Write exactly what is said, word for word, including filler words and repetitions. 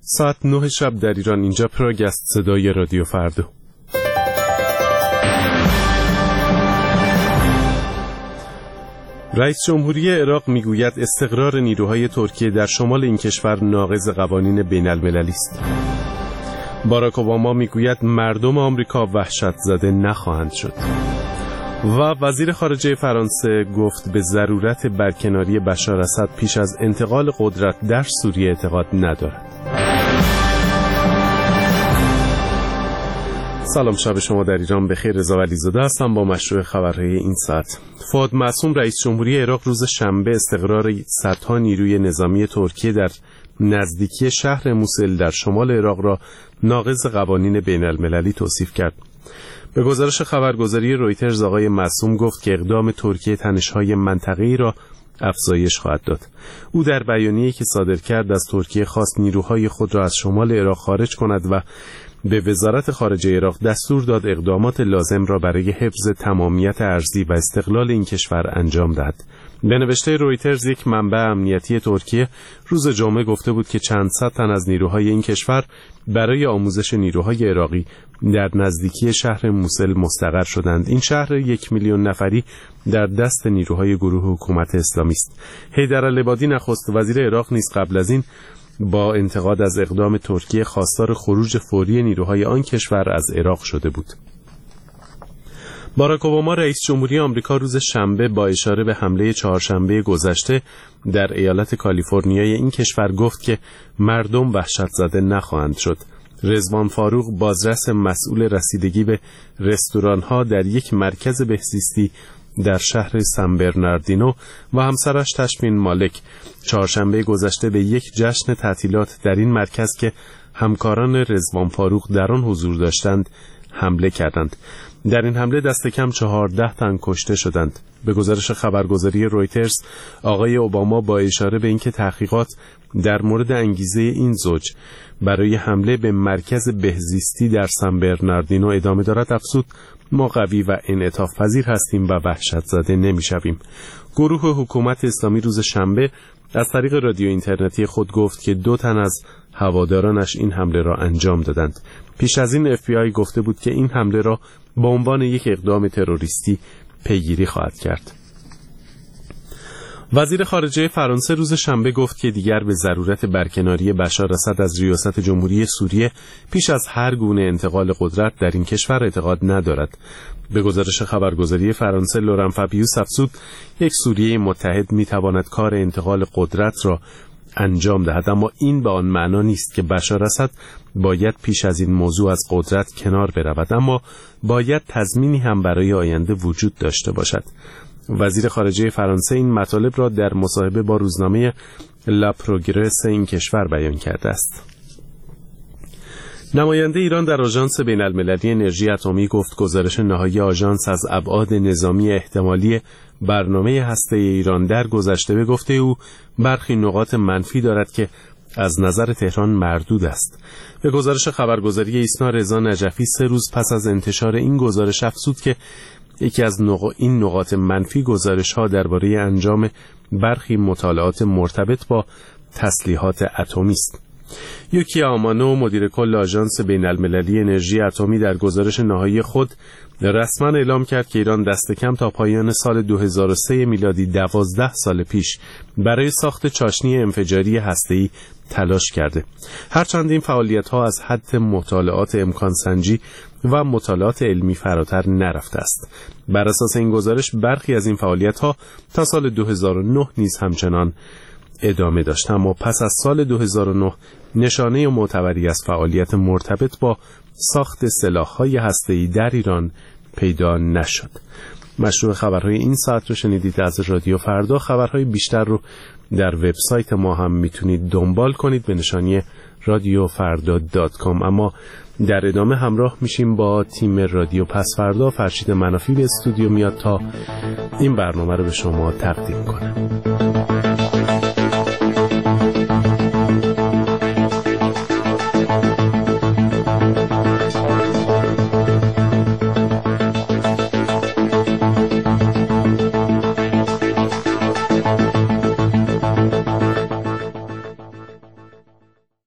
ساعت نه شب در ایران. اینجا پراگ است، صدای رادیو فردا. رئیس جمهوری عراق میگوید استقرار نیروهای ترکیه در شمال این کشور ناقض قوانین بین المللی است. باراک اوباما میگوید مردم آمریکا وحشت زده نخواهند شد. و وزیر خارجه فرانسه گفت به ضرورت برکناری بشار اسد پیش از انتقال قدرت در سوریه اعتقاد ندارد. سلام، شب شما در ایران بخیر. رضا ولیزاده هستم با مشروع خبرهای این ساعت. فؤاد معصوم رئیس جمهوری عراق روز شنبه استقرار صدها نیروی نظامی ترکیه در نزدیکی شهر موسل در شمال عراق را ناقض قوانین بین المللی توصیف کرد. به گزارش خبرگزاری رویترز آقای معصوم گفت که اقدام ترکیه تنش‌های منطقه‌ای را افزایش خواهد داد. او در بیانیه‌ای که صادر کرد از ترکیه خواست نیروهای خود را از شمال عراق خارج کند و به وزارت خارجه عراق دستور داد اقدامات لازم را برای حفظ تمامیت ارضی و استقلال این کشور انجام دهد. به نوشته رویترز، یک منبع امنیتی ترکیه روز جمعه گفته بود که چند صد تن از نیروهای این کشور برای آموزش نیروهای عراقی در نزدیکی شهر موسل مستقر شدند. این شهر یک میلیون نفری در دست نیروهای گروه حکومت اسلامی است. حیدرالعبادی نخست وزیر عراق نیز قبل از این با انتقاد از اقدام ترکیه خواستار خروج فوری نیروهای آن کشور از عراق شده بود. باراک اوباما رئیس جمهوری آمریکا روز شنبه با اشاره به حمله چهارشنبه گذشته در ایالت کالیفرنیای این کشور گفت که مردم وحشت زده نخواهند شد. رضوان فاروق، بازرس مسئول رسیدگی به رستوران‌ها در یک مرکز بهزیستی در شهر سن برناردینو و همسرش تشمین مالک چهارشنبه گذشته به یک جشن تعطیلات در این مرکز که همکاران رضوان فاروق در آن حضور داشتند حمله کردند. در این حمله دست کم چهارده تن کشته شدند. به گزارش خبرگزاری رویترز، آقای اوباما با اشاره به اینکه تحقیقات در مورد انگیزه این زوج برای حمله به مرکز بهزیستی در سن برناردینو ادامه دارد افزود: ما قوی و انعطاف پذیر هستیم و وحشت زده نمی‌شویم. گروه حکومت اسلامی روز شنبه از طریق رادیو اینترنتی خود گفت که دو تن از هوادارانش این حمله را انجام دادند. پیش از این اف بی آی گفته بود که این حمله را به عنوان یک اقدام تروریستی پیگیری خواهد کرد. وزیر خارجه فرانسه روز شنبه گفت که دیگر به ضرورت برکناری بشار اسد از ریاست جمهوری سوریه پیش از هر گونه انتقال قدرت در این کشور اعتقاد ندارد. به گزارش خبرگزاری فرانسه، لوران فابیوس افزود: یک سوریه متحد میتواند کار انتقال قدرت را انجام دهد، اما این به آن معنا نیست که بشار اسد باید پیش از این موضوع از قدرت کنار برود، اما باید تضمینی هم برای آینده وجود داشته باشد. وزیر خارجه فرانسه این مطالب را در مصاحبه با روزنامه لا پروگرس این کشور بیان کرده است. نماینده ایران در آژانس بین المللی انرژی اتمی گفت گزارش نهایی آژانس از ابعاد نظامی احتمالی برنامه هسته ایران در گذشته به گفته او برخی نقاط منفی دارد که از نظر تهران مردود است. به گزارش خبرگزاری ایسنا، رضا نجفی سه روز پس از انتشار این گزارش افزود که یکی از نق... این نقاط منفی گزارش‌ها درباره انجام برخی مطالعات مرتبط با تسلیحات اتمی است. یوکی آمانو، مدیر کل آژانس بین المللی انرژی اتمی، در گزارش نهایی خود رسما اعلام کرد که ایران دست کم تا پایان سال دو هزار و سه میلادی دوازده سال پیش برای ساخت چاشنی انفجاری هسته‌ای تلاش کرده. هرچند این فعالیت‌ها از حد مطالعات امکان سنجی و مطالعات علمی فراتر نرفته است. بر اساس این گزارش برخی از این فعالیت‌ها تا سال دو هزار و نه نیز همچنان ادامه داشت، اما پس از سال دو هزار و نه نشانه معتبری از فعالیت مرتبط با ساخت سلاح‌های هسته‌ای در ایران پیدا نشد. مشروع خبرهای این ساعت رو شنیدید از رادیو فردا. خبرهای بیشتر رو در وبسایت ما هم میتونید دنبال کنید به نشانی رادیو فردا دات کام. اما در ادامه همراه میشیم با تیم رادیو پس فردا. فرشید منافی به استودیو میاد تا این برنامه رو به شما تقدیم کنه.